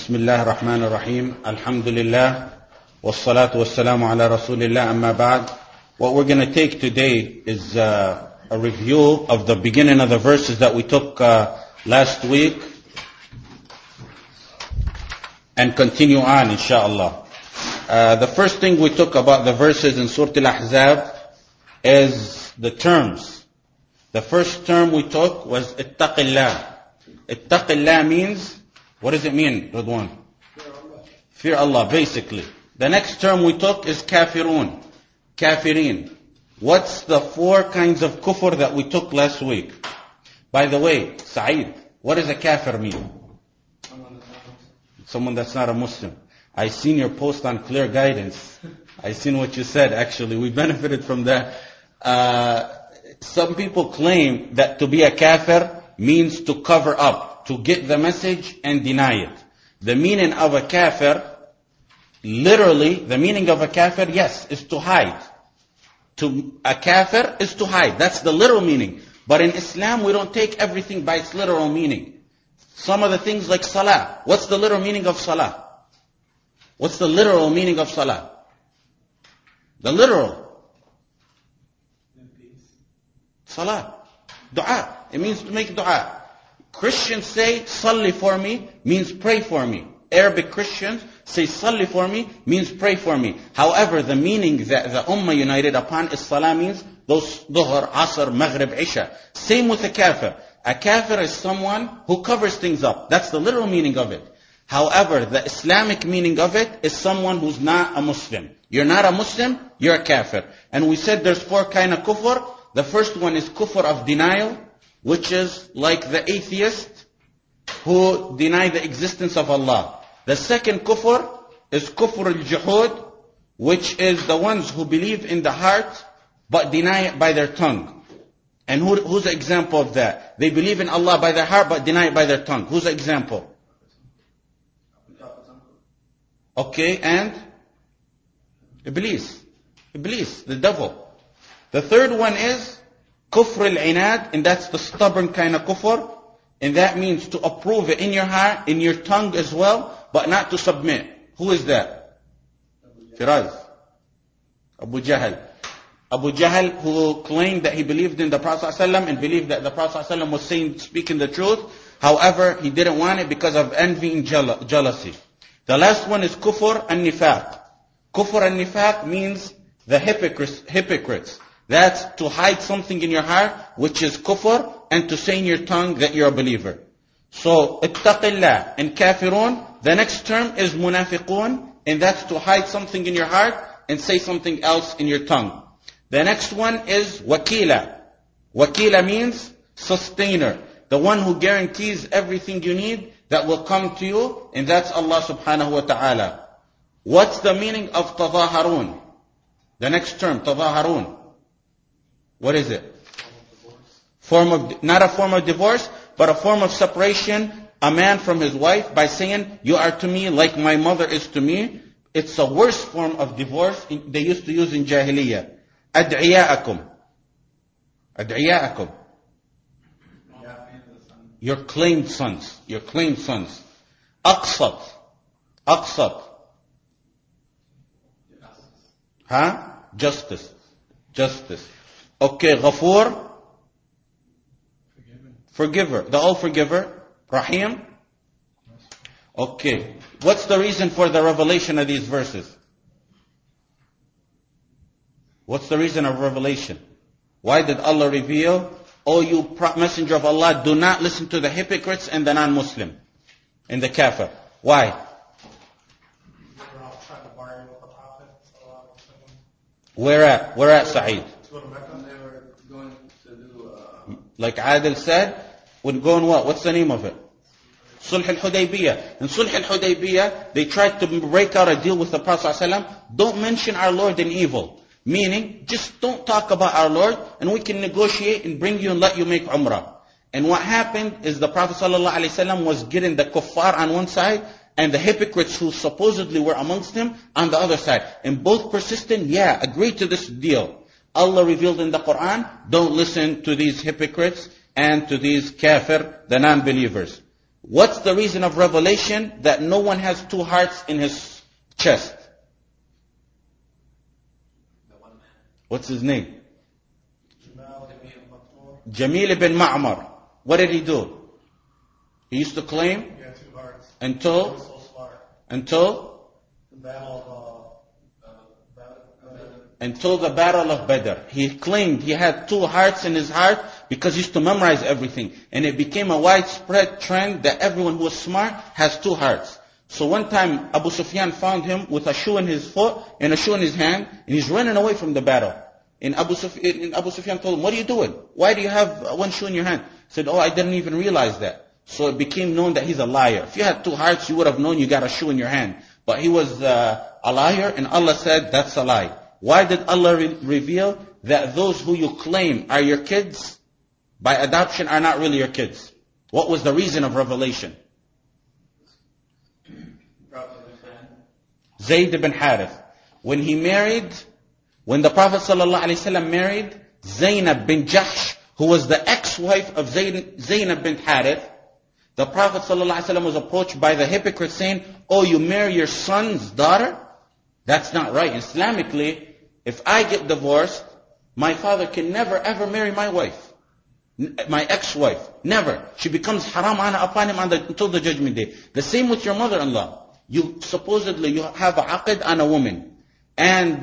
بسم الله الرحمن الرحيم الحمد لله والصلاة والسلام على رسول الله أما بعد. What we're going to take today is a review of the beginning of the verses that we took last week and continue on inshallah. The first thing we took about the verses in Surah Al-Ahzab is the terms. The first term we took was ittaqillah. Ittaqillah means, what does it mean, Radwan? Fear Allah, basically. The next term we took is kafirun. Kafirin. What's the four kinds of kufr that we took last week? By the way, Saeed, what does a kafir mean? Someone that's not a Muslim. I seen your post on Clear Guidance. I seen what you said, actually. We benefited from that. Some people claim that to be a kafir means to cover up, to get the message and deny it. The meaning of a kafir, literally, the meaning of a kafir, yes, is to hide. A kafir is to hide. That's the literal meaning. But in Islam, we don't take everything by its literal meaning. Some of the things like salah. What's the literal meaning of salah? What's the literal meaning of salah? The literal. Salah. Dua. It means to make dua. Christians say, salli for me, means pray for me. Arabic Christians say, salli for me, means pray for me. However, the meaning that the ummah united upon is salah means those dhuhr, asr, maghrib, isha. Same with a kafir. A kafir is someone who covers things up. That's the literal meaning of it. However, the Islamic meaning of it is someone who's not a Muslim. You're not a Muslim, you're a kafir. And we said there's four kind of kufr. The first one is kufr of denial, which is like the atheist who deny the existence of Allah. The second kufr is kufr al-juhud, which is the ones who believe in the heart but deny it by their tongue. And who's the example of that? They believe in Allah by their heart but deny it by their tongue. Who's the example? Okay, and Iblis. Iblis, the devil. The third one is kufr al-inad, and that's the stubborn kind of kufr. And that means to approve it in your heart, in your tongue as well, but not to submit. Who is that? Firaz. Abu Jahl. Abu Jahl, who claimed that he believed in the Prophet ﷺ and believed that the Prophet ﷺ was speaking the truth. However, he didn't want it because of envy and jealousy. The last one is kufr an-nifaq. Kufr an-nifaq means the hypocrites. That's to hide something in your heart, which is kufr, and to say in your tongue that you're a believer. So, ittaqillah and kafirun. The next term is munafiqun, and that's to hide something in your heart and say something else in your tongue. The next one is wakila. Wakila means sustainer. The one who guarantees everything you need that will come to you, and that's Allah subhanahu wa ta'ala. What's the meaning of tadaharun? The next term, tadaharun. What is it? Not a form of divorce, but a form of separation. A man from his wife by saying, you are to me like my mother is to me. It's a worse form of divorce they used to use in Jahiliyyah. Ad'iya'akum. Ad'iya'akum. Your claimed sons. Your claimed sons. Aqsat. Aqsat. Huh? Justice. Justice. Okay, Ghafoor. Forgiver. The all-forgiver. Rahim. Okay. What's the reason for the revelation of these verses? What's the reason of revelation? Why did Allah reveal, oh you messenger of Allah, do not listen to the hypocrites and the non-Muslim and the kafir? Why? Where at Sa'id? Like Adil said, would go on what? What's the name of it? Sulh al-Hudaybiyah. In Sulh al-Hudaybiyah, they tried to break out a deal with the Prophet ﷺ. Don't mention our Lord in evil. Meaning, just don't talk about our Lord, and we can negotiate and bring you and let you make Umrah. And what happened is the Prophet ﷺ was getting the kuffar on one side, and the hypocrites who supposedly were amongst him on the other side. And both persistent, agree to this deal. Allah revealed in the Quran, don't listen to these hypocrites and to these kafir, the non-believers. What's the reason of revelation that no one has two hearts in his chest? What's his name? Jamil ibn Ma'mar. What did he do? He used to claim until the battle of Badr. He claimed he had two hearts in his heart because he used to memorize everything. And it became a widespread trend that everyone who was smart has two hearts. So one time Abu Sufyan found him with a shoe in his foot and a shoe in his hand, and he's running away from the battle. And Abu Sufyan told him, "What are you doing? Why do you have one shoe in your hand?" He said, "Oh, I didn't even realize that." So it became known that he's a liar. If you had two hearts, you would have known you got a shoe in your hand. But he was a liar, and Allah said, that's a lie. Why did Allah reveal that those who you claim are your kids by adoption are not really your kids? What was the reason of revelation? Zayd ibn Harith. When the Prophet ﷺ married Zainab bin Jahsh, who was the ex-wife of Zainab bin Harith, the Prophet ﷺ was approached by the hypocrite saying, "Oh, you marry your son's daughter? That's not right. Islamically, if I get divorced, my father can never ever marry my wife, my ex-wife. Never. She becomes haram upon him until the judgment day. The same with your mother-in-law. You have a aqd on a woman. And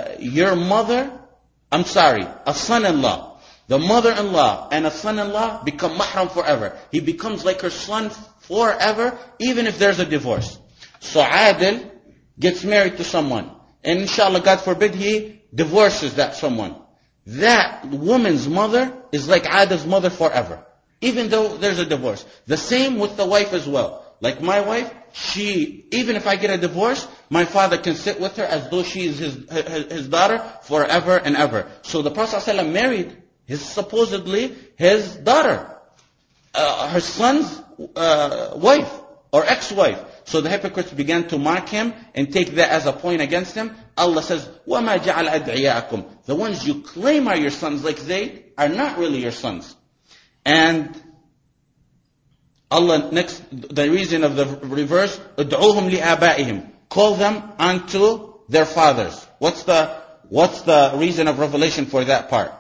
a son-in-law. The mother-in-law and a son-in-law become mahram forever. He becomes like her son forever, even if there's a divorce. So Adil gets married to someone. And inshallah, God forbid, he divorces that someone. That woman's mother is like Adil's mother forever, even though there's a divorce. The same with the wife as well. Like my wife, even if I get a divorce, my father can sit with her as though she is his daughter forever and ever. So the Prophet ﷺ married supposedly his daughter, her son's wife or ex-wife. So the hypocrites began to mock him and take that as a point against him. Allah says, وَمَا جَعَلْ أَدْعِيَاءَكُمْ. The ones you claim are your sons like Zayd are not really your sons. And Allah, next, the reason of the reverse, ادعوهم لآبائهم. Call them unto their fathers. What's the reason of revelation for that part?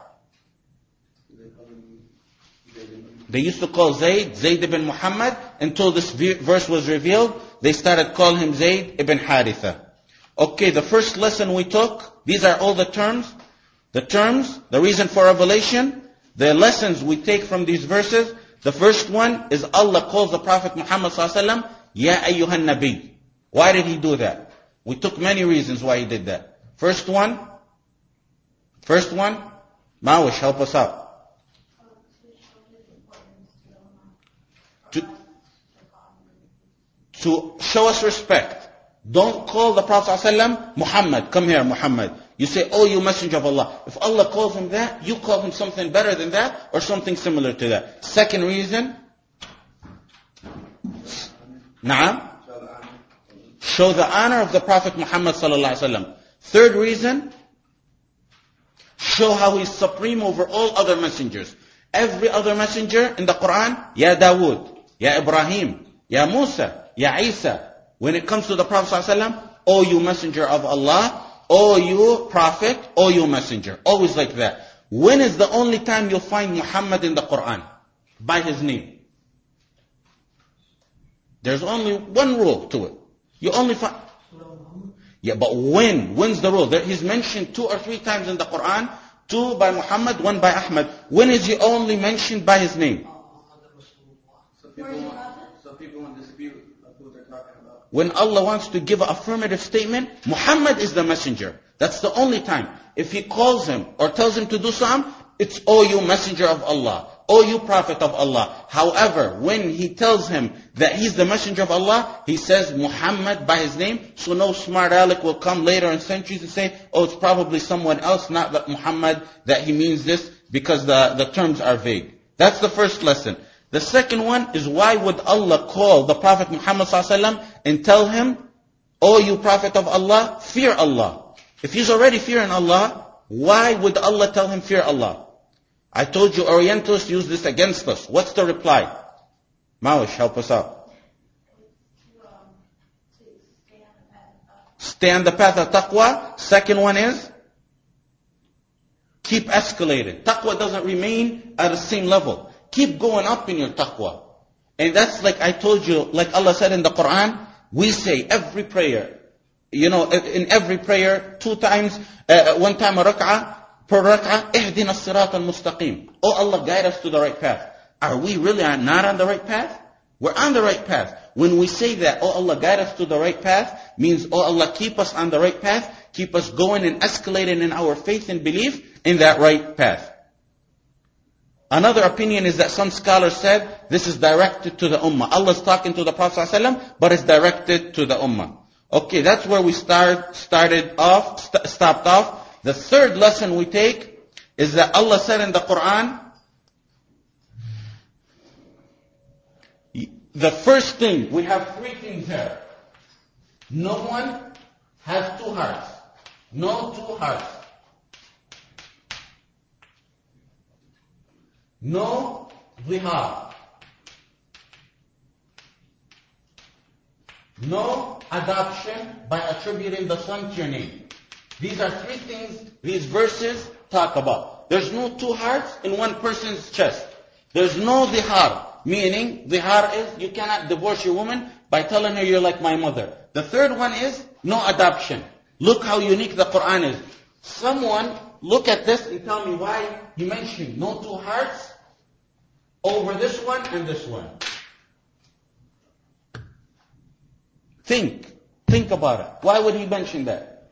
They used to call Zayd ibn Muhammad until this verse was revealed. They started calling him Zayd ibn Haritha. Okay, the first lesson we took, these are all the terms, the reason for revelation, the lessons we take from these verses. The first one is Allah calls the Prophet Muhammad ﷺ, Ya ayyuhan nabi. Why did he do that? We took many reasons why he did that. First one, Mawish, help us out. To show us respect. Don't call the Prophet ﷺ Muhammad. Come here, Muhammad. You say, "Oh, you messenger of Allah." If Allah calls him that, you call him something better than that or something similar to that. Second reason, Naam. Show the honor of the Prophet Muhammad ﷺ. Third reason, show how he's supreme over all other messengers. Every other messenger in the Quran, Ya Dawood, Ya Ibrahim, Ya Musa, Ya Isa. When it comes to the Prophet ﷺ, "Oh, you messenger of Allah," "Oh, you prophet," "Oh, you messenger." Always like that. When is the only time you'll find Muhammad in the Quran? By his name. There's only one rule to it. You only find... Yeah, but when's the rule? He's mentioned 2 or 3 times in the Quran. 2 by Muhammad, 1 by Ahmad. When is he only mentioned by his name? So people won't dispute who they're talking about. When Allah wants to give an affirmative statement, Muhammad is the messenger. That's the only time. If he calls him or tells him to do something, it's, "Oh, you messenger of Allah. Oh, you prophet of Allah." However, when he tells him that he's the messenger of Allah, he says Muhammad by his name. So no smart aleck will come later in centuries and say, "Oh, it's probably someone else, not that Muhammad, that he means this," because the terms are vague. That's the first lesson. The second one is, why would Allah call the Prophet Muhammad ﷺ and tell him, "Oh, you Prophet of Allah, fear Allah." If he's already fearing Allah, why would Allah tell him fear Allah? I told you Orientalists use this against us. What's the reply? Mawish, help us out. Stay on the path of taqwa. Second one is keep escalating. Taqwa doesn't remain at the same level. Keep going up in your taqwa. And that's like I told you, like Allah said in the Quran, we say every prayer, in every prayer, 2 times, 1 time a rak'ah, per rak'ah, اهدنا الصراط المستقيم. Oh Allah, guide us to the right path. Are we really not on the right path? We're on the right path. When we say that, oh Allah, guide us to the right path, means, oh Allah, keep us on the right path, keep us going and escalating in our faith and belief in that right path. Another opinion is that some scholars said this is directed to the ummah. Allah's talking to the Prophet ﷺ, but it's directed to the ummah. Okay, that's where we stopped off. The third lesson we take is that Allah said in the Quran, the first thing, we have 3 things here. No one has 2 hearts. No 2 hearts. No zihar. No adoption by attributing the son to your name. These are 3 things these verses talk about. There's no 2 hearts in one person's chest. There's no zihar, meaning zihar is you cannot divorce your woman by telling her you're like my mother. The third one is no adoption. Look how unique the Quran is. Someone look at this and tell me why he mentioned no 2 hearts over this one and this one. Think about it. Why would he mention that?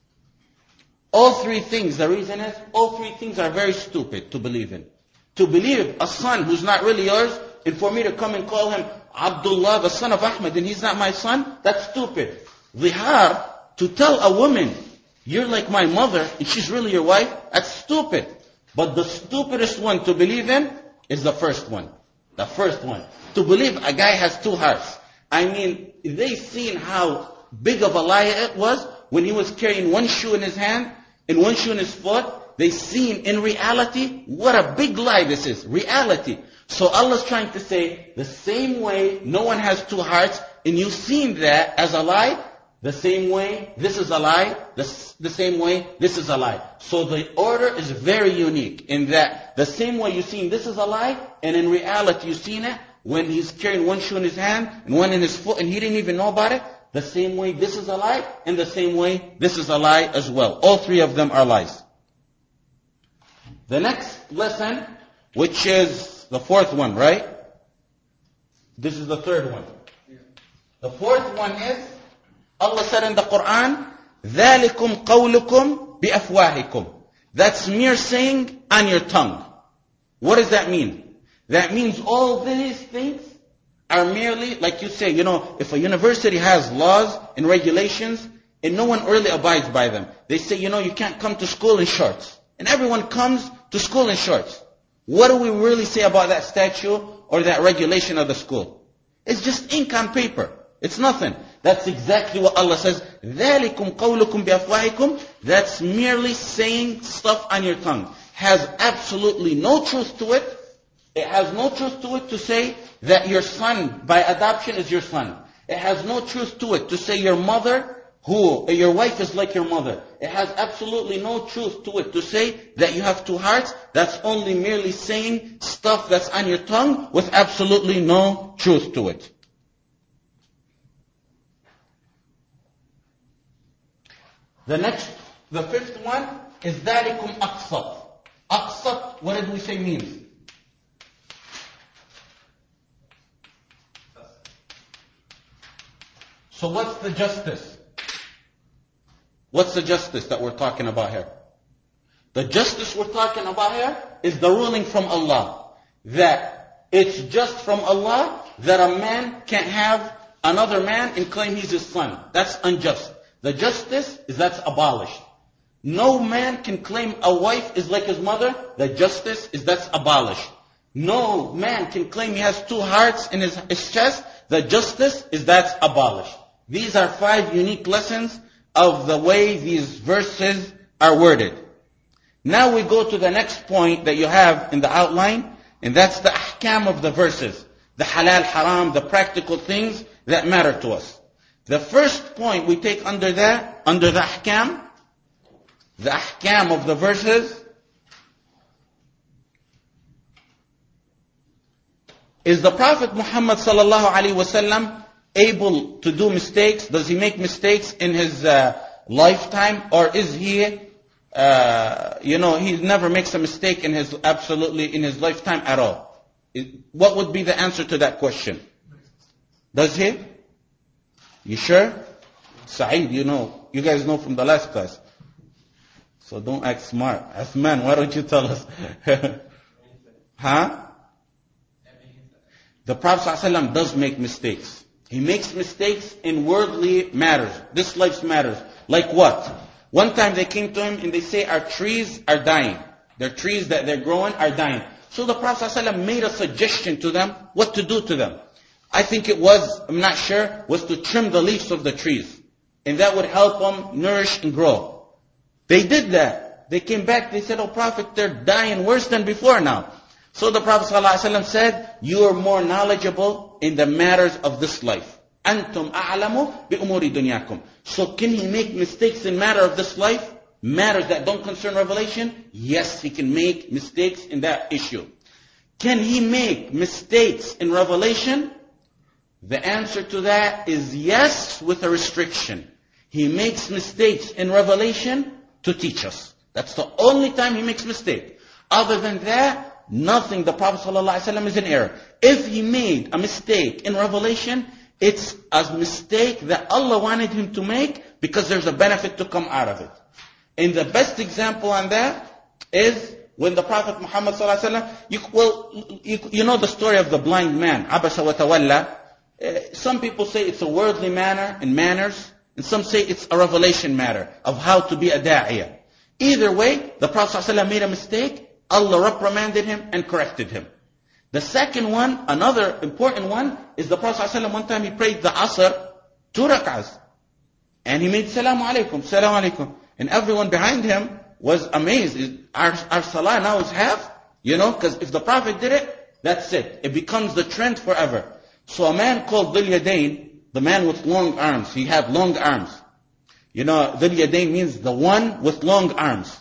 All 3 things, the reason is, all 3 things are very stupid to believe in. To believe a son who's not really yours, and for me to come and call him Abdullah, the son of Ahmed, and he's not my son, that's stupid. Zihar, to tell a woman, you're like my mother, and she's really your wife, that's stupid. But the stupidest one to believe in is the first one. The first one. To believe a guy has 2 hearts. I mean, they seen how big of a lie it was when he was carrying 1 shoe in his hand and 1 shoe in his foot. They seen in reality what a big lie this is. Reality. So Allah's trying to say the same way no one has 2 hearts and you've seen that as a lie, the same way this is a lie, the same way this is a lie. So the order is very unique in that the same way you've seen this is a lie, and in reality you've seen it when he's carrying 1 shoe in his hand and 1 in his foot and he didn't even know about it, the same way this is a lie, and the same way this is a lie as well. All 3 of them are lies. The next lesson, which is the 4th one, right? This is the 3rd one. The 4th one is, Allah said in the Quran, ذَلِكُمْ قَوْلُكُمْ بِأَفْوَاهِكُمْ. That's mere saying on your tongue. What does that mean? That means all these things are merely, like you say, if a university has laws and regulations and no one really abides by them, they say, you can't come to school in shorts. And everyone comes to school in shorts. What do we really say about that statute or that regulation of the school? It's just ink on paper. It's nothing. That's exactly what Allah says. ذَلِكُمْ قَوْلُكُمْ بِأَفْوَاهِكُمْ. That's merely saying stuff on your tongue. Has absolutely no truth to it. It has no truth to it to say that your son by adoption is your son. It has no truth to it to say your wife is like your mother. It has absolutely no truth to it to say that you have 2 hearts. That's only merely saying stuff that's on your tongue with absolutely no truth to it. The 5th one is ذَلِكُمْ أَقْسَطْ. Aqsat, what did we say means? So what's the justice? What's the justice that we're talking about here? The justice we're talking about here is the ruling from Allah. That it's just from Allah that a man can't have another man and claim he's his son. That's unjust. The justice is that's abolished. No man can claim a wife is like his mother. The justice is that's abolished. No man can claim he has 2 hearts in his chest. The justice is that's abolished. These are 5 unique lessons of the way these verses are worded. Now we go to the next point that you have in the outline, and that's the ahkam of the verses. The halal, haram, the practical things that matter to us. The first point we take under that, under the ahkam of the verses, is the Prophet Muhammad sallallahu alaihi wasallam able to do mistakes? Does he make mistakes in his lifetime, or is he, he never makes a mistake in his lifetime at all? What would be the answer to that question? Does he? You sure? Saeed, you guys know from the last class. So don't act smart. Uthman, why don't you tell us? Huh? The Prophet ﷺ does make mistakes. He makes mistakes in worldly matters. This life's matters. Like what? One time they came to him and they say, our trees are dying. Their trees that they're growing are dying. So the Prophet ﷺ made a suggestion to them what to do to them. I think it was, I'm not sure, was to trim the leaves of the trees. And that would help them nourish and grow. They did that. They came back, they said, oh Prophet, they're dying worse than before now. So the Prophet ﷺ said, you are more knowledgeable in the matters of this life. أَنْتُمْ أَعْلَمُ بِأُمُورِ دُنْيَاكُمْ. So can he make mistakes in matter of this life? Matters that don't concern revelation? Yes, he can make mistakes in that issue. Can he make mistakes in revelation? The answer to that is yes, with a restriction. He makes mistakes in revelation to teach us. That's the only time he makes mistake. Other than that, nothing. The Prophet ﷺ is in error. If he made a mistake in revelation, it's a mistake that Allah wanted him to make because there's a benefit to come out of it. And the best example on that is when the Prophet Muhammad ﷺ, you know the story of the blind man, Abasa wa Tawalla. Some people say it's a worldly manner and manners, and some say it's a revelation matter of how to be a da'iyah. Either way, the Prophet ﷺ made a mistake, Allah reprimanded him and corrected him. The second one, another important one, is the Prophet ﷺ one time he prayed the Asr 2 rak'ahs. And he made Salamu Alaikum, Salamu Alaikum. And everyone behind him was amazed. Our salah now is half, because if the Prophet did it, that's it. It becomes the trend forever. So a man called Dhul Yadayn, the man with long arms, he had long arms. Dhul Yadayn means the one with long arms.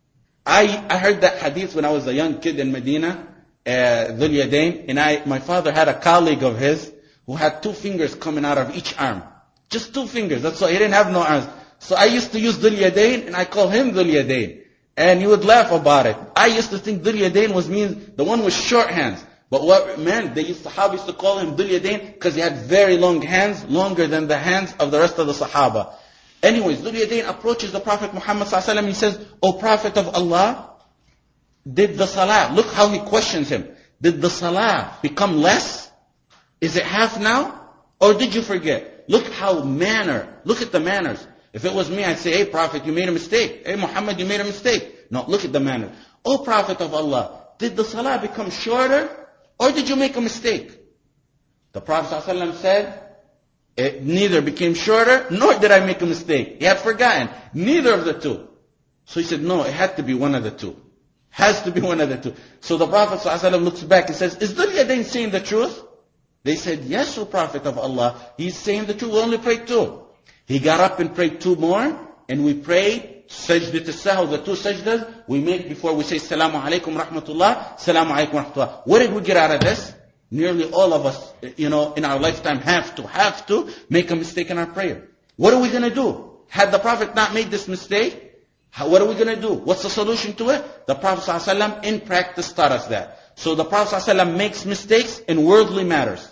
I heard that hadith when I was a young kid in Medina, Dhul Yadayn, and my father had a colleague of his who had 2 fingers coming out of each arm. Just 2 fingers, that's why he didn't have no arms. So I used to use Dhul Yadayn, and I call him Dhul Yadayn. And he would laugh about it. I used to think Dhul Yadayn means the one with short hands. But what meant, Sahaba used to call him Dhul Yadayn because he had very long hands, longer than the hands of the rest of the Sahaba. Anyways, Dhul Yadayn approaches the Prophet Muhammad ﷺ and he says, O Prophet of Allah, did the salah, look how he questions him, did the salah become less? Is it half now? Or did you forget? Look at the manners. If it was me, I'd say, hey Prophet, you made a mistake. Hey Muhammad, you made a mistake. No, look at the manners. O Prophet of Allah, did the salah become shorter? Or did you make a mistake? The Prophet ﷺ said, it neither became shorter, nor did I make a mistake. He had forgotten. Neither of the two. So he said, no, it had to be one of the two. Has to be one of the two. So the Prophet ﷺ looks back and says, is Dhul Yadayn saying the truth? They said, yes, O Prophet of Allah, he's saying the truth. We only prayed 2. He got up and prayed 2 more, and we prayed sajdat as-sahw, the 2 sajdas we make before we say Salamu Alaikum Rahmatullah, Salamu Alaikum Rahmatullah. What did we get out of this? Nearly all of us, in our lifetime have to make a mistake in our prayer. What are we going to do? Had the Prophet not made this mistake, what are we going to do? What's the solution to it? The Prophet ﷺ in practice taught us that. So the Prophet ﷺ makes mistakes in worldly matters.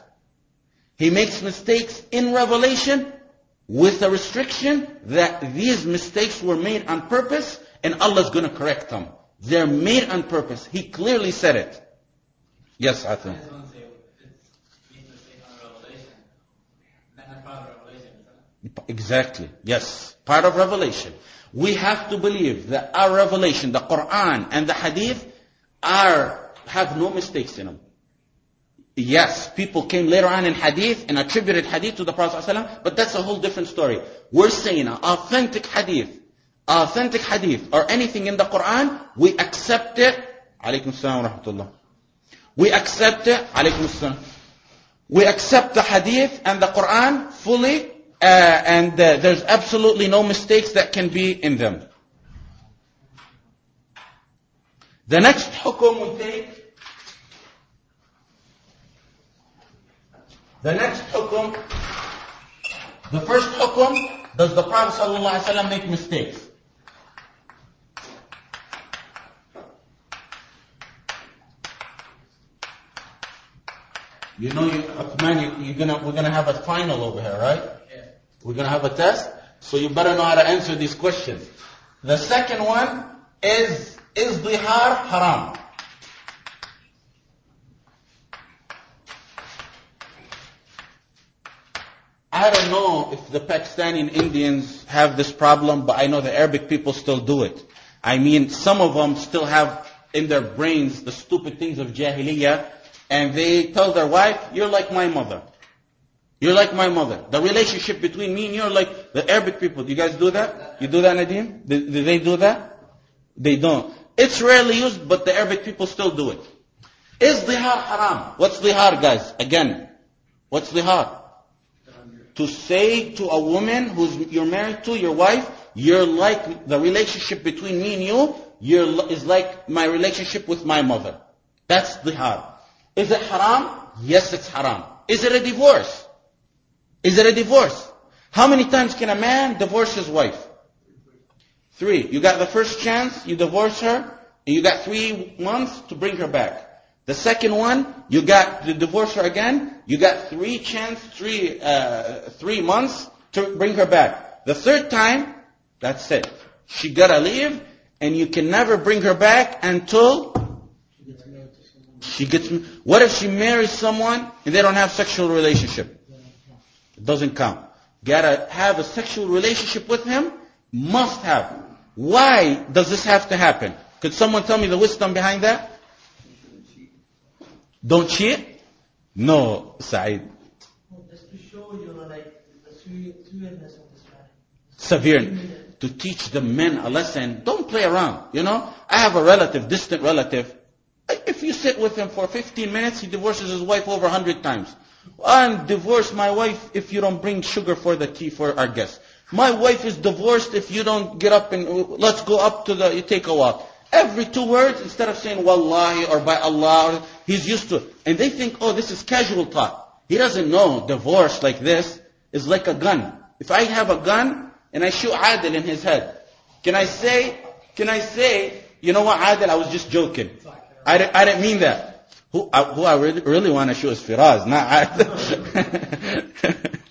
He makes mistakes in revelation with a restriction that these mistakes were made on purpose and Allah is going to correct them. They're made on purpose. He clearly said it. Yes, Atham. Exactly. Yes. Part of revelation. We have to believe that our revelation, the Quran and the Hadith, have no mistakes in them. Yes, people came later on in Hadith and attributed Hadith to the Prophet ﷺ, but that's a whole different story. We're saying authentic Hadith, or anything in the Quran, we accept it. Alaykum as-salam wa rahmatullah. We accept it. Alaykum as-salam. We accept the hadith and the Quran fully, and there's absolutely no mistakes that can be in them. The next hukum we take, the first hukum, does the Prophet ﷺ make mistakes? You know, Uthman, we're gonna have a final over here, right? Yeah. We're gonna have a test, so you better know how to answer these questions. The second one is dihar haram? I don't know if the Pakistani and Indians have this problem, but I know the Arabic people still do it. I mean, some of them still have in their brains the stupid things of Jahiliyyah, and they tell their wife, you're like my mother. You're like my mother. The relationship between me and you are like the Arabic people. Do you guys do that? You do that, Nadim? Do they do that? They don't. It's rarely used, but the Arabic people still do it. Is dihar haram? What's dihar, guys? Again, what's dihar? To say to a woman you're married to, your wife, you're like the relationship between me and you is like my relationship with my mother. That's dihar. Is it haram? Yes, it's haram. Is it a divorce? Is it a divorce? How many times can a man divorce his wife? 3. You got the first chance, you divorce her, and you got 3 months to bring her back. The second one, you got to divorce her again, you got 3 months to bring her back. The third time, that's it. She gotta leave, and you can never bring her back until she gets. What if she marries someone and they don't have sexual relationship? It doesn't count. Gotta have a sexual relationship with him. Must have. Why does this have to happen? Could someone tell me the wisdom behind that? Don't cheat? No, Saeed. Just to show the seriousness of this matter. Severe. To teach the men a lesson. Don't play around. You know, I have a relative, distant relative. If you sit with him for 15 minutes, he divorces his wife over 100 times. I'm divorced my wife if you don't bring sugar for the tea for our guests. My wife is divorced if you don't get up and let's go up to you take a walk. Every 2 words, instead of saying wallahi or by Allah, he's used to it. And they think, oh, this is casual talk. He doesn't know divorce like this is like a gun. If I have a gun and I shoot Adil in his head, can I say, you know what, Adil, I was just joking. I didn't mean that. Who I really want to shoot is Firaz, not Adil.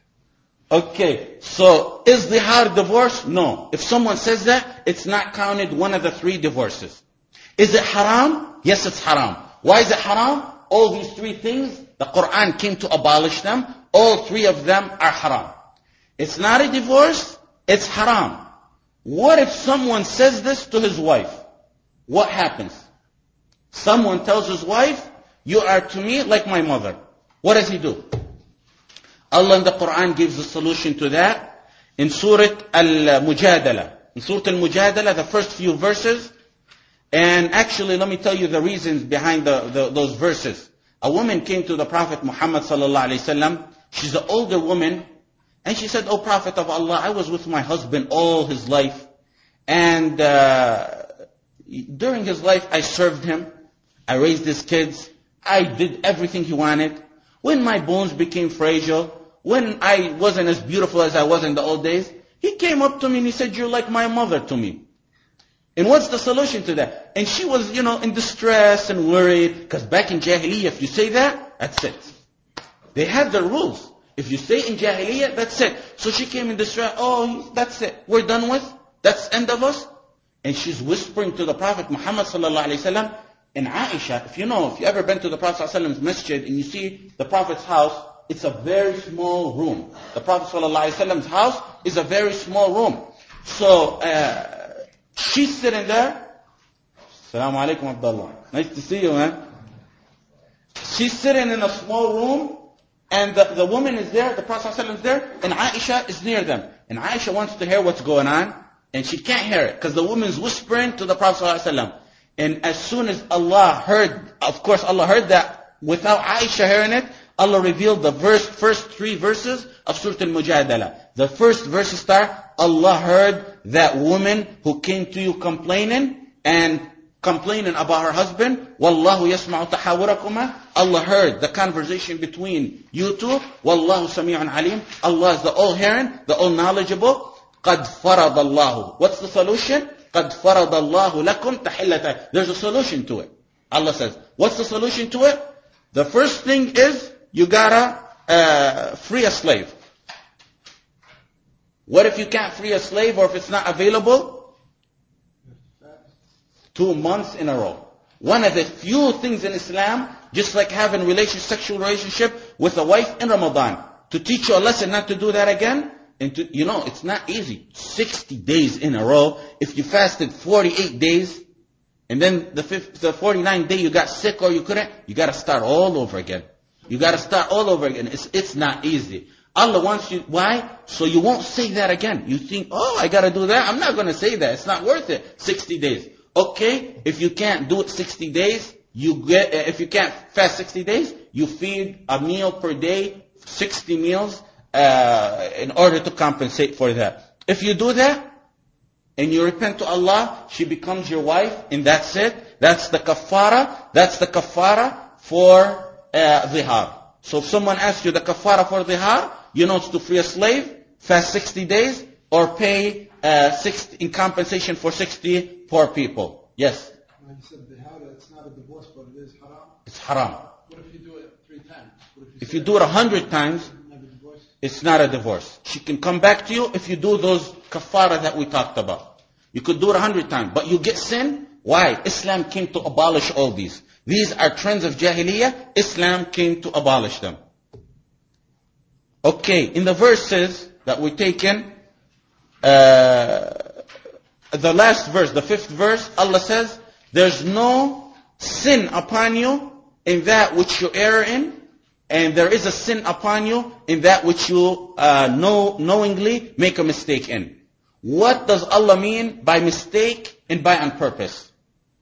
Okay, so is dihar divorce? No. If someone says that, it's not counted one of the 3 divorces. Is it haram? Yes, it's haram. Why is it haram? All these 3 things, the Quran came to abolish them. All 3 of them are haram. It's not a divorce, it's haram. What if someone says this to his wife? What happens? Someone tells his wife, you are to me like my mother. What does he do? Allah in the Quran gives a solution to that in Surah Al-Mujadala. In Surah Al-Mujadala, the first few verses. And actually, let me tell you the reasons behind those verses. A woman came to the Prophet Muhammad sallallahu alaihi wasallam. She's an older woman. And she said, "O Prophet of Allah, I was with my husband all his life. And during his life, I served him. I raised his kids. I did everything he wanted. When my bones became fragile, when I wasn't as beautiful as I was in the old days, he came up to me and he said, you're like my mother to me. And what's the solution to that? And she was, in distress and worried. Because back in Jahiliyyah, if you say that, that's it. They had their rules. If you say in Jahiliyyah, that's it. So she came in distress. Oh, that's it. We're done with. That's end of us. And she's whispering to the Prophet Muhammad sallallahu alaihi wasallam. And Aisha, if you ever been to the Prophet sallallahu alaihi wasallam's masjid and you see the Prophet's house, it's a very small room. The Prophet sallallahu alaihi wasallam's house is a very small room. So she's sitting there. Assalamu alaikum Abdullah. Nice to see you, man. She's sitting in a small room, and the woman is there, the Prophet sallallahu alaihi wasallam is there, and Aisha is near them. And Aisha wants to hear what's going on, and she can't hear it because the woman's whispering to the Prophet sallallahu alaihi wasallam. And as soon as Allah heard, of course Allah heard that without Aisha hearing it, Allah revealed the first 3 verses of Surah Al-Mujadala. The first verses start, Allah heard that woman who came to you complaining about her husband. Wallahu yasma'u tahawurakuma. Allah heard the conversation between you two. Wallahu sami'un alim. Allah is the all-hearing, the all-knowledgeable. قَدْ فَرَضَ اللَّهُ. What's the solution? قَدْ فَرَضَ اللَّهُ لَكُمْ تَحِلَّةً. There's a solution to it. Allah says, what's the solution to it? The first thing is, you gotta free a slave. What if you can't free a slave, or if it's not available? 2 months in a row. One of the few things in Islam, just like having sexual relationship with a wife in Ramadan, to teach you a lesson not to do that again. And it's not easy. 60 days in a row. If you fasted 48 days, and then the 49th day you got sick or you couldn't, you got to start all over again. You got to start all over again. It's not easy. Allah wants you, why? So you won't say that again. You think, I got to do that. I'm not going to say that. It's not worth it. 60 days. Okay, if you can't do it 60 days, if you can't fast 60 days, you feed a meal per day, 60 meals, in order to compensate for that. If you do that, and you repent to Allah, she becomes your wife, and that's it. That's the kafara. That's the kafara for dhihar. So if someone asks you the kafara for dhihar, it's to free a slave, fast 60 days, or pay 60 in compensation for 60 poor people. Yes? When you said dhihar, it's not a divorce, but it is haram. It's haram. What if you do it 3 times? If you do it 100 times, it's not a divorce. She can come back to you if you do those kafara that we talked about. You could do it 100 times, but you get sin. Why? Islam came to abolish all these. These are trends of Jahiliyyah. Islam came to abolish them. Okay, in the verses that we taken, the last verse, the 5th verse, Allah says, there's no sin upon you in that which you err in, and there is a sin upon you in that which you knowingly make a mistake in. What does Allah mean by mistake and by on purpose?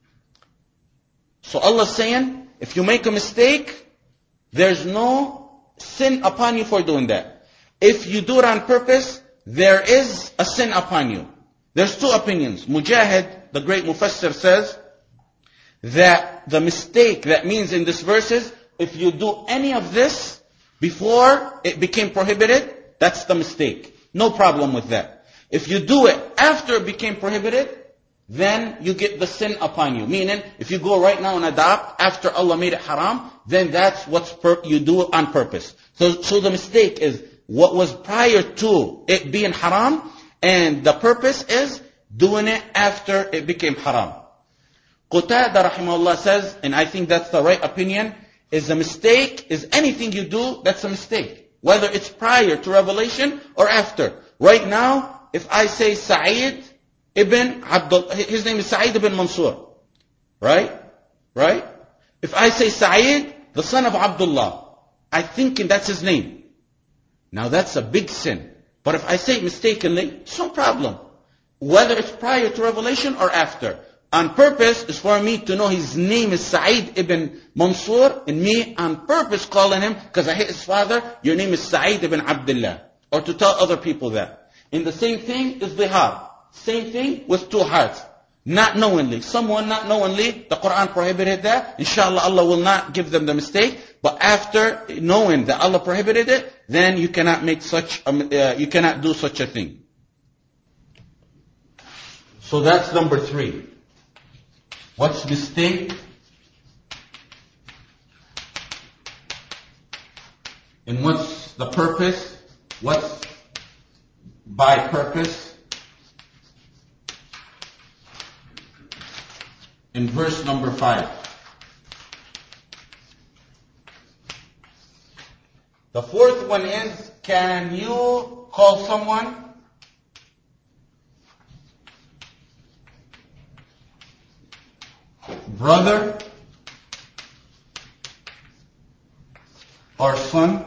So Allah's saying, if you make a mistake, there's no sin upon you for doing that. If you do it on purpose, there is a sin upon you. There's 2 opinions. Mujahid, the great Mufassir, says that the mistake that means in this verse is, if you do any of this before it became prohibited, that's the mistake. No problem with that. If you do it after it became prohibited, then you get the sin upon you. Meaning, if you go right now and adopt after Allah made it haram, then that's you do on purpose. So the mistake is what was prior to it being haram, and the purpose is doing it after it became haram. Qatada rahimahullah says, and I think that's the right opinion, is a mistake is anything you do that's a mistake, whether it's prior to revelation or after. Right now, if I say Sa'id ibn Abdullah, his name is Sa'id ibn Mansur, right? If I say Sa'id, the son of Abdullah, I think that's his name. Now that's a big sin. But if I say it mistakenly, it's no problem. Whether it's prior to revelation or after. On purpose is for me to know his name is Sa'id ibn Mansur, and me on purpose calling him, because I hate his father, your name is Sa'id ibn Abdullah. Or to tell other people that. And the same thing is dhihar. Same thing with 2 hearts. Not knowingly. Someone not knowingly, the Quran prohibited that. Inshallah, Allah will not give them the mistake. But after knowing that Allah prohibited it, then you cannot you cannot do such a thing. So that's number 3. What's mistake? And what's the purpose? What's by purpose? In verse number 5. The 4th one is, can you call someone brother or son?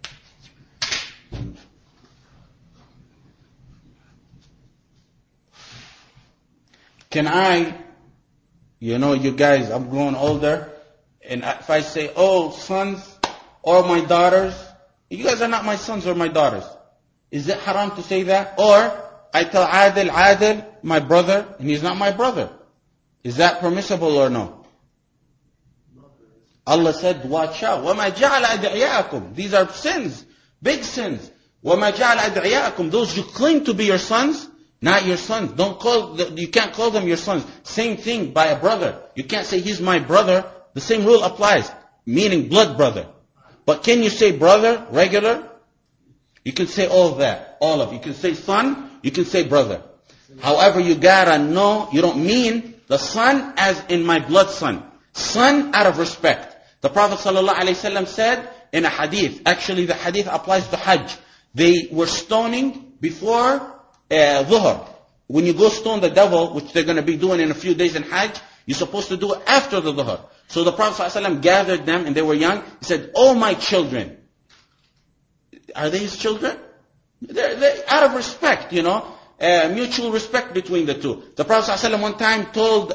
Can I, you guys, I'm growing older, and if I say, oh, sons, or my daughters. You guys are not my sons or my daughters. Is it haram to say that? Or I tell Adil, my brother, and he's not my brother. Is that permissible or no? Allah said, watch out. وَمَا جَعَلَ أَدْعِيَاءَكُمْ. These are sins, big sins. وَمَا جَعَلَ أَدْعِيَاءَكُمْ. Those you claim to be your sons, not your sons. You can't call them your sons. Same thing by a brother. You can't say he's my brother. The same rule applies, meaning blood brother. But can you say brother, regular? You can say all of that, all of it. You can say son, you can say brother. However, you gotta know, you don't mean the son as in my blood son. Son out of respect. The Prophet ﷺ said in a hadith, actually the hadith applies to Hajj. They were stoning before Dhuhr. When you go stone the devil, which they're going to be doing in a few days in Hajj, you're supposed to do it after the Dhuhr. So the Prophet ﷺ gathered them and they were young. He said, "Oh my children." Are they his children? They're out of respect, mutual respect between the two. The Prophet ﷺ one time told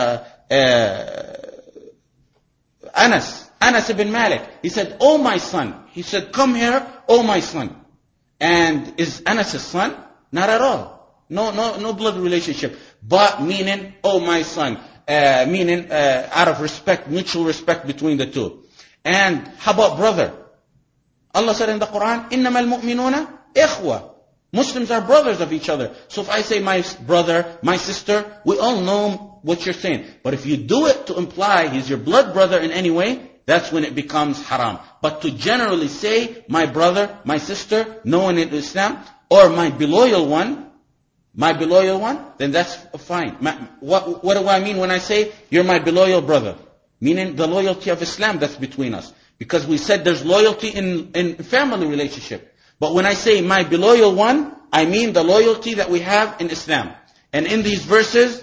Anas ibn Malik, he said, "Oh my son." He said, "Come here, oh my son." And is Anas his son? Not at all. No blood relationship. But meaning, oh my son. Meaning out of respect, mutual respect between the two. And how about brother? Allah said in the Quran, إِنَّمَا الْمُؤْمِنُونَ إِخْوَةً. Muslims are brothers of each other. So if I say my brother, my sister, we all know what you're saying. But if you do it to imply he's your blood brother in any way, that's when it becomes haram. But to generally say my brother, my sister, no one in Islam, or my beloyal one, then that's fine. What do I mean when I say you're my beloyal brother? Meaning the loyalty of Islam that's between us. Because we said there's loyalty in family relationship. But when I say my beloyal one, I mean the loyalty that we have in Islam. And in these verses,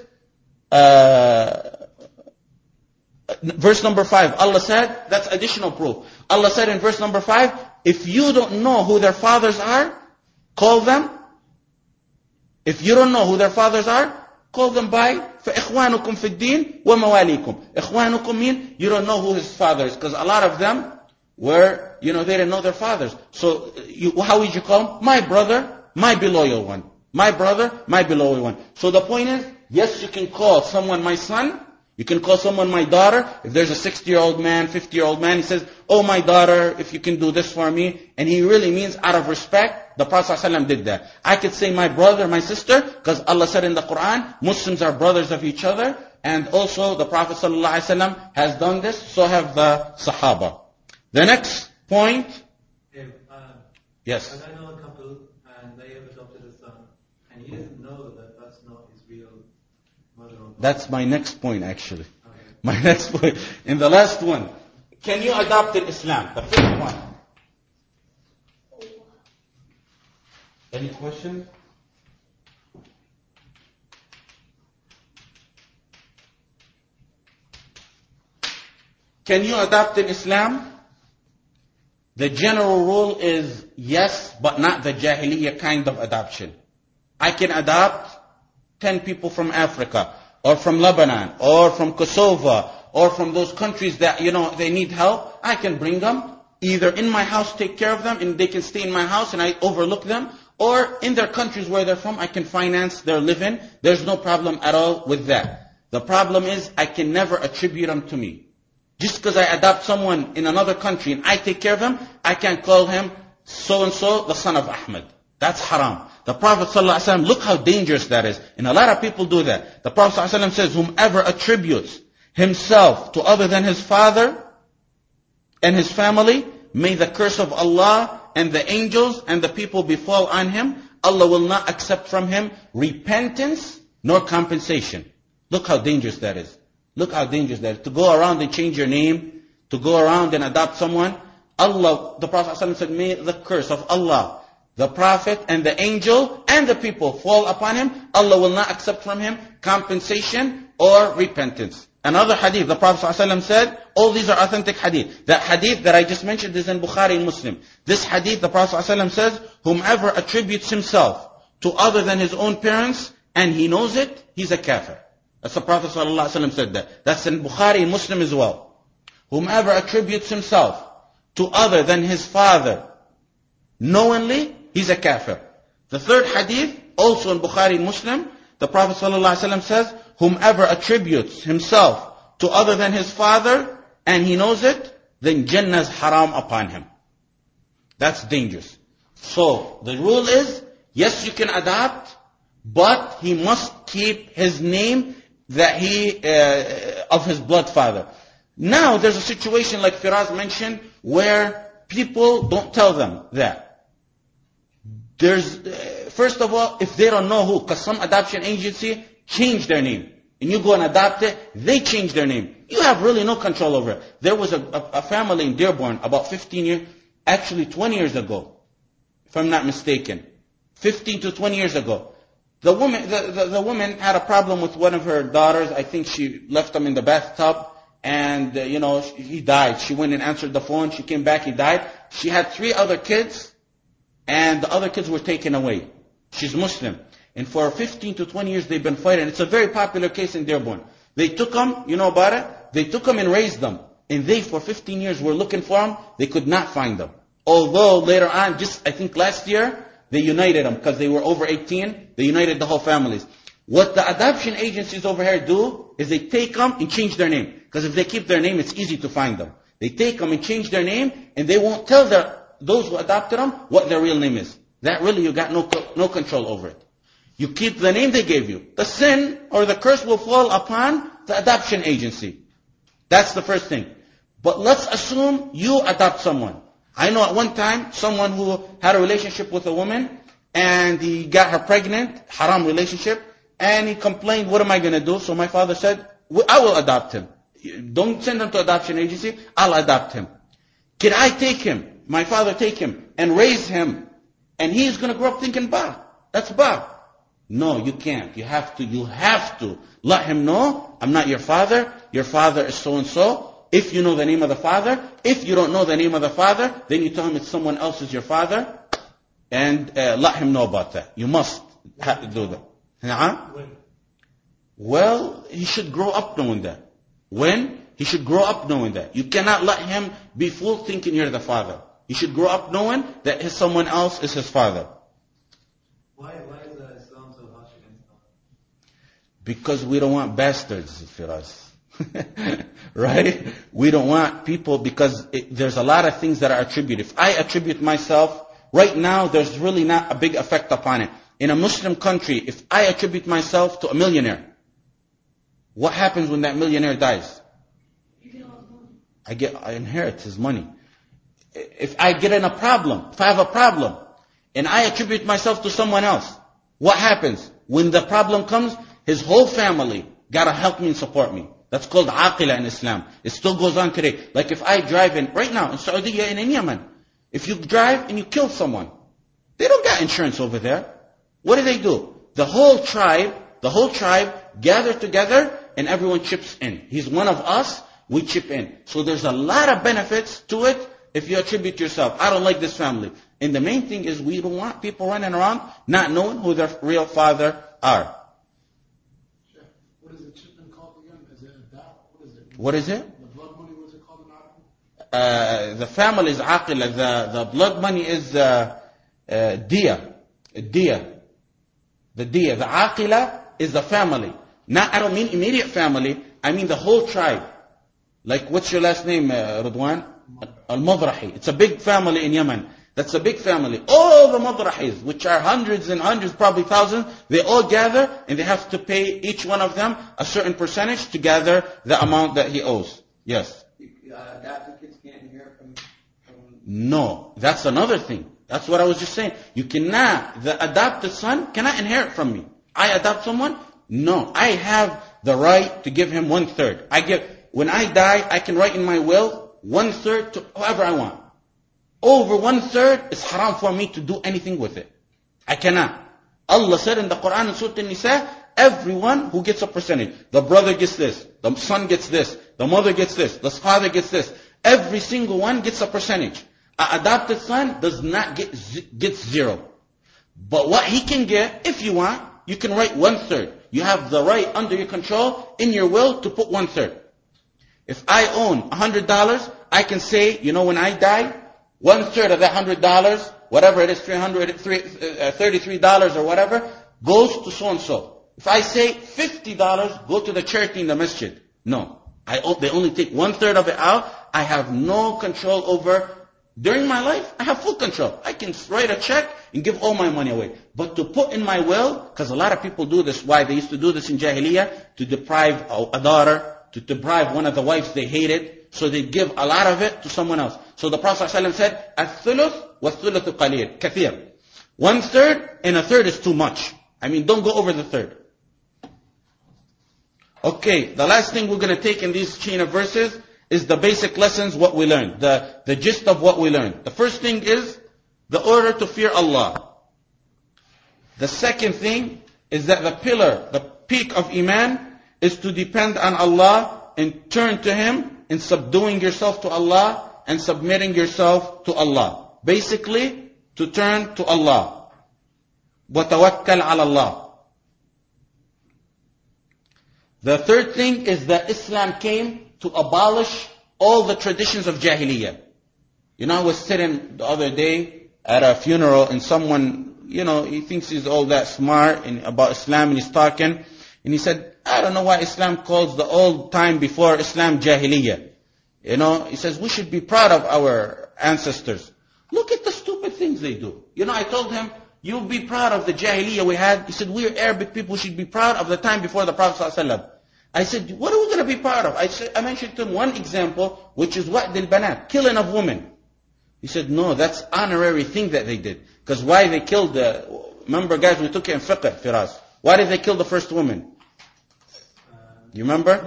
verse number 5, Allah said, that's additional proof. Allah said in verse number 5, if you don't know who their fathers are, call them. If you don't know who their fathers are, call them by فَإِخْوَانُكُمْ فِي الدِّينِ وَمَوَالِيكُمْ. Ikhwanukum mean you don't know who his father is. Because a lot of them were, they didn't know their fathers. So how would you call them? My brother, my beloyal one. My brother, my beloyal one. So the point is, yes, you can call someone my son. You can call someone my daughter. If there's a 60-year-old man, 50-year-old man, he says, "Oh my daughter, if you can do this for me." And he really means out of respect. The Prophet ﷺ did that. I could say my brother, my sister, because Allah said in the Quran, Muslims are brothers of each other. And also the Prophet ﷺ has done this. So have the Sahaba. The next point. Yes. As I know a couple and they have adopted a son and he doesn't know that that's not his real mother or father. That's my next point actually. Okay. My next point. In the last one. Can you adopt in Islam? The fifth one. Any questions? Can you adopt in Islam? The general rule is yes, but not the Jahiliyyah kind of adoption. I can adopt 10 people from Africa, or from Lebanon, or from Kosovo, or from those countries that, they need help. I can bring them, either in my house, take care of them, and they can stay in my house and I overlook them, or in their countries where they're from, I can finance their living. There's no problem at all with that. The problem is, I can never attribute them to me. Just because I adopt someone in another country and I take care of him, I can't call him so-and-so, the son of Ahmed. That's haram. The Prophet ﷺ, look how dangerous that is. And a lot of people do that. The Prophet ﷺ says, whomever attributes himself to other than his father and his family, may the curse of Allah and the angels and the people befall on him. Allah will not accept from him repentance nor compensation. Look how dangerous that is. Look how dangerous that is. To go around and change your name, to go around and adopt someone. Allah, the Prophet ﷺ said, may the curse of Allah, the Prophet and the angel and the people fall upon him. Allah will not accept from him compensation or repentance. Another hadith, the Prophet ﷺ said, all these are authentic hadith. That hadith that I just mentioned is in Bukhari and Muslim. This hadith, the Prophet ﷺ says, whomever attributes himself to other than his own parents and he knows it, he's a kafir. That's the Prophet ﷺ said that. That's in Bukhari and Muslim as well. Whomever attributes himself to other than his father knowingly, he's a kafir. The third hadith, also in Bukhari and Muslim, the Prophet ﷺ says, whomever attributes himself to other than his father and he knows it, then Jannah is haram upon him. That's dangerous. So the rule is, yes, you can adopt, but he must keep his name that he of his blood father. Now there's a situation like Firas mentioned where people don't tell them that. There's first of all, if they don't know who, because some adoption agency change their name, and you go and adopt it, they change their name. You have really no control over it. There was a family in Dearborn about 15 years, actually 20 years ago, if I'm not mistaken, 15 to 20 years ago. The woman had a problem with one of her daughters. I think she left him in the bathtub, and he died. She went and answered the phone. She came back, he died. She had 3 other kids, and the other kids were taken away. She's Muslim. And for 15 to 20 years they've been fighting. It's a very popular case in Dearborn. They took them, you know about it? They took them and raised them. And they, for 15 years, were looking for them. They could not find them. Although later on, just I think last year, they united them because they were over 18. They united the whole families. What the adoption agencies over here do is they take them and change their name. Because if they keep their name, it's easy to find them. They take them and change their name, and they won't tell those who adopted them what their real name is. That really you got no control over it. You keep the name they gave you. The sin or the curse will fall upon the adoption agency. That's the first thing. But let's assume you adopt someone. I know at one time someone who had a relationship with a woman and he got her pregnant, haram relationship, and he complained, what am I going to do? So my father said, I will adopt him. Don't send him to adoption agency, I'll adopt him. Can I take him, my father take him, and raise him? And he's going to grow up thinking, that's bad. No, you can't. You have to let him know, I'm not your father is so-and-so. If you know the name of the father, if you don't know the name of the father, then you tell him it's someone else is your father, and let him know about that. You must have to do that. Well, he should grow up knowing that. When? He should grow up knowing that. You cannot let him be fooled thinking you're the father. He should grow up knowing that someone else is his father. Why is Islam so harsh against that? Because we don't want bastards, Firas. Right? We don't want people, because there's a lot of things that are attributed. If I attribute myself, right now there's really not a big effect upon it. In a Muslim country, if I attribute myself to a millionaire, what happens when that millionaire dies? I inherit his money. If I get in a problem, if I have a problem, and I attribute myself to someone else, what happens? When the problem comes, his whole family gotta help me and support me. That's called aqila in Islam. It still goes on today. Like if I drive right now in Saudi and in Yemen, if you drive and you kill someone, they don't got insurance over there. What do? The whole tribe gather together and everyone chips in. He's one of us, we chip in. So there's a lot of benefits to it if you attribute yourself. I don't like this family. And the main thing is we don't want people running around not knowing who their real father are. What is the chipman called again? Is it a dal? What is it? The blood money, what is it called in Arabic? The family is aqila. The blood money is diya. The diya. The aqila is the family. I don't mean immediate family. I mean the whole tribe. Like, what's your last name, Ridwan? Al-Madrahi. It's a big family in Yemen. That's a big family. All the Madrahis, which are hundreds and hundreds, probably thousands, they all gather and they have to pay each one of them a certain percentage to gather the amount that he owes. Yes? Adopted kids can't inherit from... No, that's another thing. That's what I was just saying. The adopted son cannot inherit from me. I adopt someone? No. I have the right to give him 1/3. When I die, I can write in my will 1/3 to whoever I want. Over 1/3, it's haram for me to do anything with it. I cannot. Allah said in the Quran in Surah An-Nisa, everyone who gets a percentage. The brother gets this. The son gets this. The mother gets this. The father gets this. Every single one gets a percentage. An adopted son does not gets 0. But what he can get, if you want, you can write 1/3. You have the right under your control in your will to put 1/3. If I own $100, I can say, when I die, 1/3 of that $100, whatever it is, $33 or whatever, goes to so-and-so. If I say $50, go to the charity in the masjid. No. They only take 1/3 of it out. I have no control over. During my life, I have full control. I can write a check and give all my money away. But to put in my will, because a lot of people do this, why? They used to do this in Jahiliyyah, to deprive a daughter, to deprive one of the wives they hated, so they give a lot of it to someone else. So the Prophet ﷺ said, الثلث والثلث قليل, كثير. 1/3 and 1/3 is too much. Don't go over the third. Okay, the last thing we're going to take in these chain of verses is the basic lessons, what we learned, the gist of what we learned. The first thing is the order to fear Allah. The second thing is that the pillar, the peak of Iman, is to depend on Allah and turn to Him in subduing yourself to Allah and submitting yourself to Allah. Basically, to turn to Allah. وَتَوَكَّلْ عَلَى اللَّهِ. The third thing is that Islam came to abolish all the traditions of Jahiliyyah. I was sitting the other day at a funeral and someone, he thinks he's all that smart about Islam and he's talking. And he said, I don't know why Islam calls the old time before Islam Jahiliyyah. He says, we should be proud of our ancestors. Look at the stupid things they do. I told him, you'll be proud of the Jahiliyyah we had. He said, we're Arabic people, we should be proud of the time before the Prophet ﷺ. I said, what are we going to be proud of? I mentioned to him one example, which is wa'd al-banat, killing of women. He said, no, that's honorary thing that they did. Because why they killed remember guys, we took it in fiqh, Firas. Why did they kill the first woman? You remember?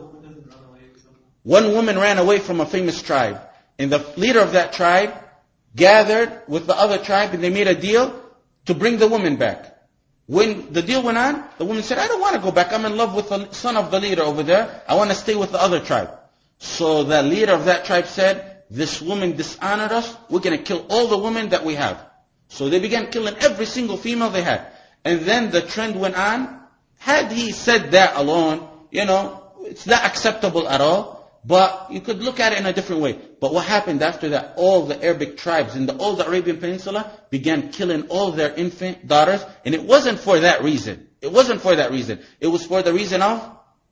One woman ran away from a famous tribe. And the leader of that tribe gathered with the other tribe and they made a deal to bring the woman back. When the deal went on, the woman said, I don't want to go back. I'm in love with the son of the leader over there. I want to stay with the other tribe. So the leader of that tribe said, this woman dishonored us. We're going to kill all the women that we have. So they began killing every single female they had. And then the trend went on. Had he said that alone, it's not acceptable at all. But you could look at it in a different way. But what happened after that? All the Arabic tribes in all the Arabian Peninsula began killing all their infant daughters. And it wasn't for that reason. It wasn't for that reason. It was for the reason of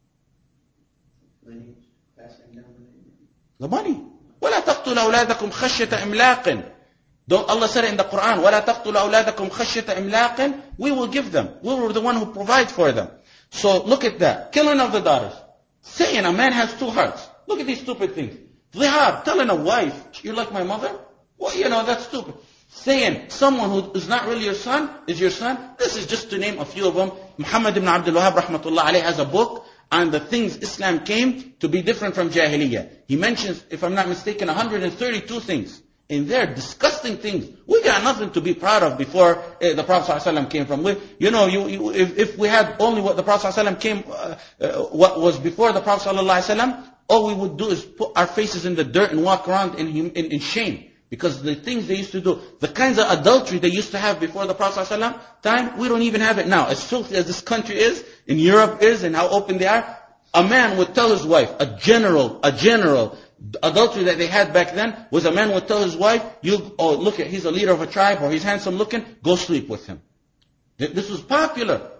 the money. وَلَا تَقْتُلُوا أَوْلَادَكُمْ خَشْيَةَ إِمْلَاقٍ. Allah said it in the Quran, وَلَا تَقْتُلُوا أَوْلَادَكُمْ خَشْيَةَ إِمْلَاقٍ. We will give them. We were the one who provide for them. So look at that. Killing of the daughters. Saying a man has two hearts. Look at these stupid things. Dhihar, telling a wife, you're like my mother? Well, that's stupid. Saying someone who is not really your son is your son. This is just to name a few of them. Muhammad ibn Abdul Wahhab rahmatullah alayhi has a book on the things Islam came to be different from Jahiliyyah. He mentions, if I'm not mistaken, 132 things. And they're disgusting things. We got nothing to be proud of before the Prophet ﷺ came from. If we had only what the Prophet ﷺ came, what was before the Prophet ﷺ, all we would do is put our faces in the dirt and walk around in shame. Because the things they used to do, the kinds of adultery they used to have before the Prophet ﷺ time, we don't even have it now. As filthy as this country is, in Europe is, and how open they are, a man would tell his wife, a general adultery that they had back then was a man would tell his wife, he's a leader of a tribe or he's handsome looking, go sleep with him. This was popular.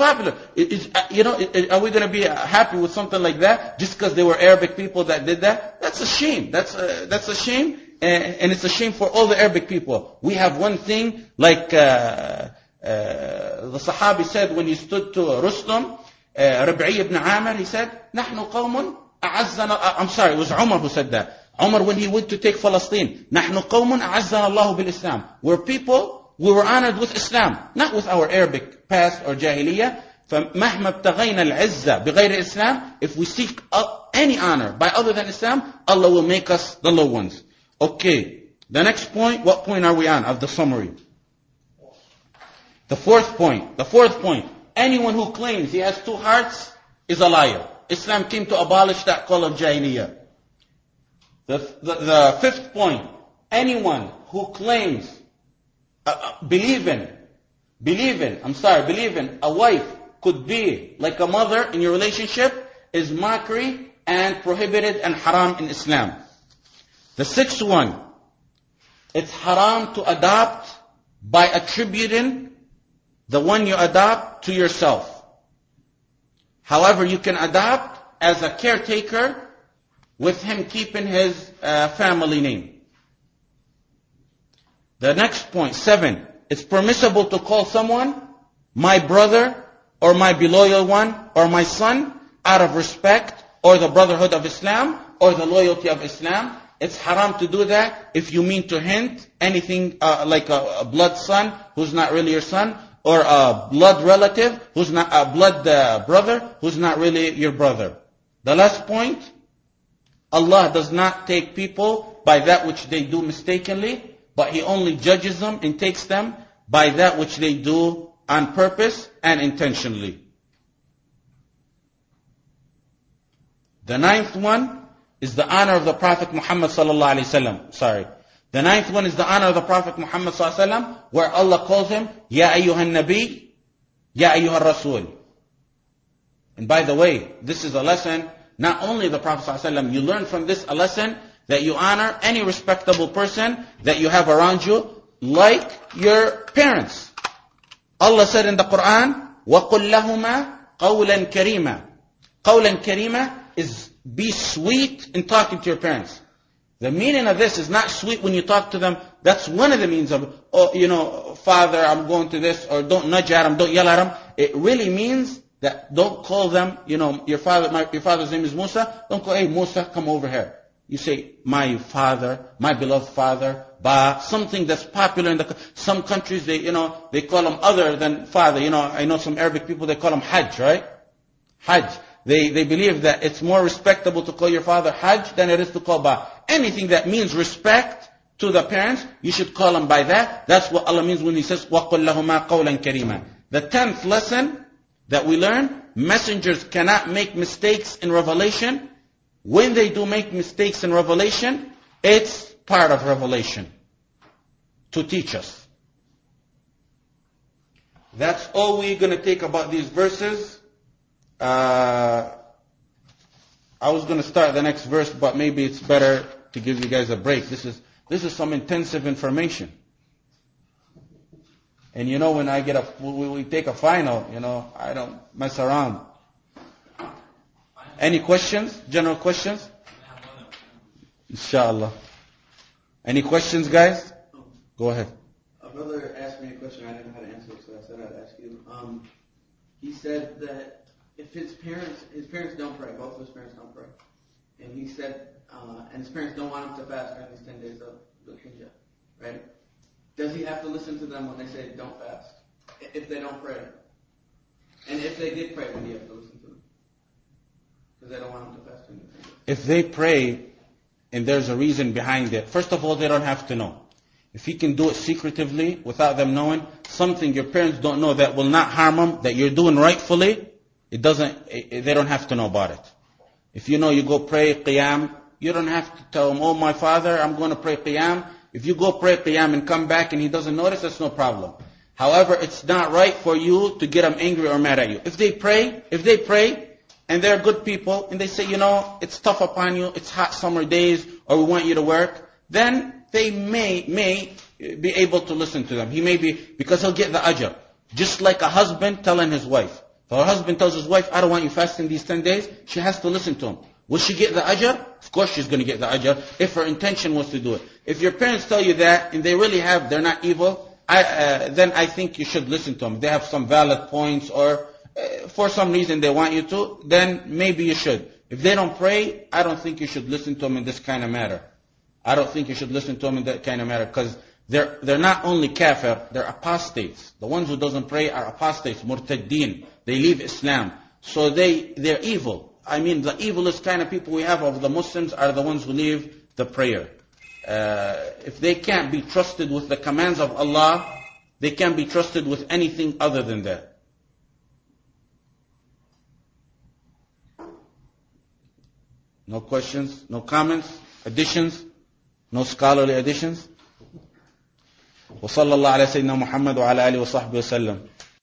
Are we going to be happy with something like that just because they were Arabic people that did that? That's a shame. That's a shame. And it's a shame for all the Arabic people. We have one thing like the Sahabi said when he stood to Rustam, Rabi'i ibn Amir, he said, نحن قوم أعزنا, I'm sorry, it was Umar who said that. Umar when he went to take Palestine, نحن قوم أعزنا الله بالإسلام. We're people, we were honored with Islam, not with our Arabic past or Jahiliyyah. فمهما ابتغينا العزة بغير Islam, if we seek any honor by other than Islam, Allah will make us the low ones. Okay, the next point, what point are we on of the summary? The fourth point, anyone who claims he has two hearts is a liar. Islam came to abolish that call of Jahiliyyah. The fifth point, anyone who claims, believe in a wife could be like a mother in your relationship is mockery and prohibited and haram in Islam. The sixth one, it's haram to adopt by attributing the one you adopt to yourself. However, you can adopt as a caretaker with him keeping his family name. The next point, 7, it's permissible to call someone my brother or my beloyal one or my son out of respect or the brotherhood of Islam or the loyalty of Islam. It's haram to do that if you mean to hint anything like a blood son who's not really your son, or a blood relative who's not a blood brother who's not really your brother. The last point, Allah does not take people by that which they do mistakenly, but He only judges them and takes them by that which they do on purpose and intentionally. The ninth one is the honor of the Prophet Muhammad sallallahu alaihi wasallam. The ninth one is the honor of the Prophet Muhammad sallallahu alaihi wasallam, where Allah calls him Ya ayyuhan nabi, Ya ayyuhan rasul. And by the way, this is a lesson, not only the Prophet sallallahu alaihi wasallam, you learn from this a lesson that you honor any respectable person that you have around you, like your parents. Allah said in the Quran, وَقُلْ لَهُمَا قَوْلًا كَرِيمًا. قَوْلًا كَرِيمًا is be sweet in talking to your parents. The meaning of this is not sweet when you talk to them. That's one of the means of, Father, I'm going to this, or don't nudge at him, don't yell at him. It really means that don't call them, your father's name is Musa. Don't call, hey Musa, come over here. You say, my father, my beloved father, Ba, something that's popular in some countries, they call him other than father. I know some Arabic people, they call him Hajj, right? Hajj. They believe that it's more respectable to call your father Hajj than it is to call Ba. Anything that means respect to the parents, you should call them by that. That's what Allah means when He says, وَقُلْ لَهُمَا قَوْلًا كَرِيمًا. The 10th lesson that we learn, messengers cannot make mistakes in revelation. When they do make mistakes in revelation, it's part of revelation to teach us. That's all we're going to take about these verses. I was going to start the next verse, but maybe it's better to give you guys a break. This is some intensive information. And when we take a final, I don't mess around. Any questions? General questions? Inshallah. Any questions, guys? Go ahead. A brother asked me a question. I didn't know how to answer it, so I said I'd ask you. He said that if his parents don't pray, both of his parents don't pray, and he said, and his parents don't want him to fast during these 10 days of Dhul Hijjah, right? Does he have to listen to them when they say don't fast, if they don't pray? And if they did pray, would he have to listen to them? Because they don't want him to fast during the 10 days. If they pray, and there's a reason behind it, first of all, they don't have to know. If he can do it secretively, without them knowing, something your parents don't know that will not harm them, that you're doing rightfully, they don't have to know about it. If you go pray Qiyam, you don't have to tell him, oh my father, I'm going to pray Qiyam. If you go pray Qiyam and come back and he doesn't notice, that's no problem. However, it's not right for you to get him angry or mad at you. If they pray, and they're good people, and they say, it's tough upon you, it's hot summer days, or we want you to work, then they may be able to listen to them. He may be, because he'll get the ajr. Just like a husband telling his wife. If a husband tells his wife, I don't want you fasting these 10 days, she has to listen to him. Will she get the ajr? Of course she's going to get the ajr, if her intention was to do it. If your parents tell you that, and they're not evil, then I think you should listen to them. They have some valid points, or for some reason they want you to, then maybe you should. If they don't pray, I don't think you should listen to them in this kind of matter. I don't think you should listen to them in that kind of matter, because they're not only kafir, they're apostates. The ones who doesn't pray are apostates, murtaddeen. They leave Islam. So they're evil. I mean, the evilest kind of people we have of the Muslims are the ones who leave the prayer. If they can't be trusted with the commands of Allah, they can't be trusted with anything other than that. No questions? No comments? Additions? No scholarly additions? وصلى الله على سيدنا محمد وعلى آله وصحبه وسلم.